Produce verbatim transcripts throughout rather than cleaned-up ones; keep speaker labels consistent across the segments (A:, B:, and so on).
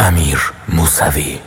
A: امیر موسوی.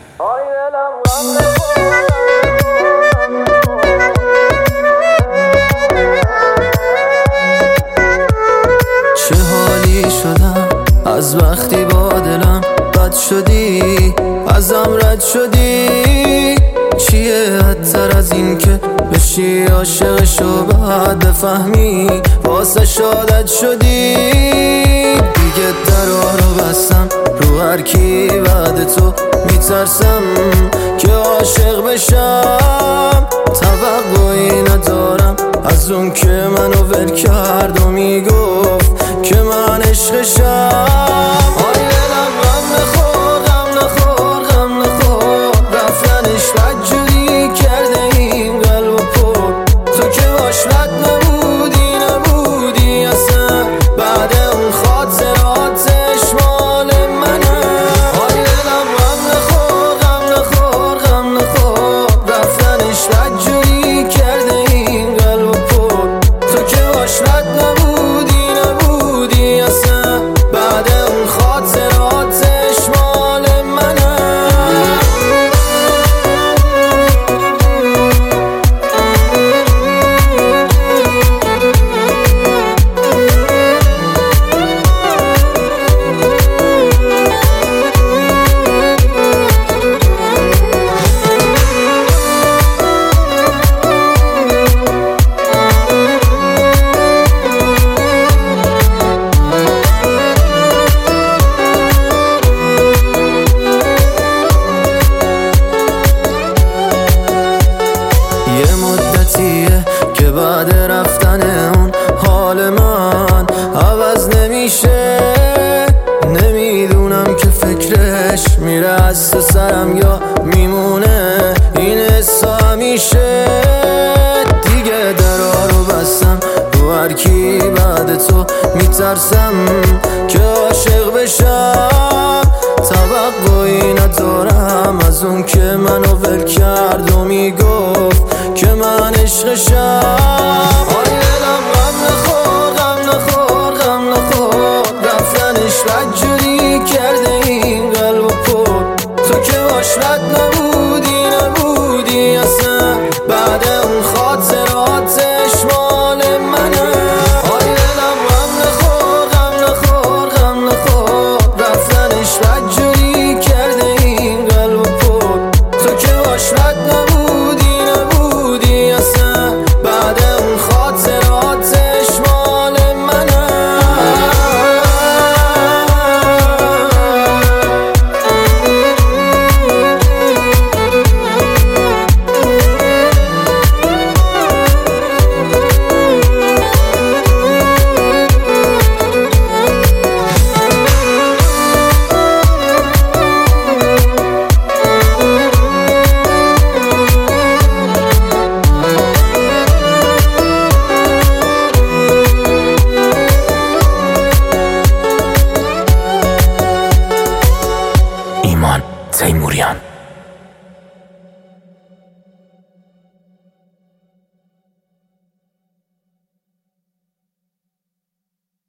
B: چه حالی شدم از وقتی با دلم بد شدی، ازم رد شدی. چیه حدتر از این که بشی عاشقشو بعد بفهمی واسه شادت شدی؟ دیگه درا رو بستم رو هر کی بعد تو میترسم که عاشق بشم. توقعی ندارم از اون که منو ول کرد و میگفت که من عشقشم. آی دلم غم نخور غم نخور غم نخور، رفتنش بدجوری کرده این قلب و پر. تو که باش بد نبودی نبودی اصلا، بعد اون خاطراتش مال منه. آی دلم غم نخور غم نخور غم نخور، رفتنش بدجوری کرده این قلب و پر. تو که باش بد نبودی نبودی اصلا، بعد اون خاطراتش مال منه. یه مدتیه که بعد رفتن اون حال من عوض نمیشه. نمیدونم که فکرش میره از تو سرم یا میمونه این حسا همیشه. دیگه درا رو بستم رو هر کی بعد تو میترسم که عاشق بشم. توقعی ندارم از اون که منو ول کرد و میگفت که من عشقشم. آی دلم غم نخور غم نخور غم نخور، رفتنش بدجوری کرده این قلب و پر. تو که باش بد نبودی نبودی اصلا، بعد اون خاطراتش مال منه. آی دلم غم نخور غم نخور غم نخور، رفتنش بدجوری کرده این قلب و پر. تو که باش بد نبودی نبودی اصلا، بعد اون خاطراتش مال منه.
A: ایمان تیموریان.